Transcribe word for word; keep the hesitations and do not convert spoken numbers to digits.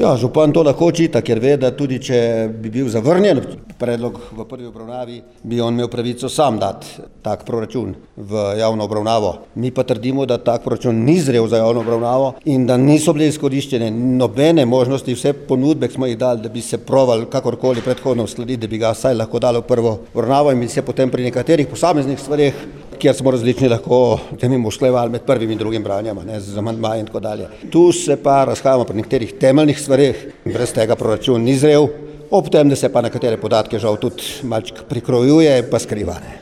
Ja, župan to lahko očita, ker ve, da tudi če bi bil zavrnjen predlog v prvi obravnavi, bi on imel pravico sam dati tak proračun v javno obravnavo. Mi pa trdimo, da tak proračun ni zrel za javno obravnavo in da niso bile izkoriščene nobene možnosti, vse ponudbe smo jih dali, da bi se proval kakorkoli predhodno uskladiti, da bi ga saj lahko dali v prvo obravnavo in bi se potem pri nekaterih posameznih stvareh, kjer smo različni, lahko temimo usklajevali med prvim in drugim branjem, ne, z amandmaji in tako dalje. Tu se pa razhajamo pri nekaterih temeljnih stvareh, brez tega proračun ni zrel, ob tem, da se pa nekatere podatke žal tudi malček prikrojuje pa skriva.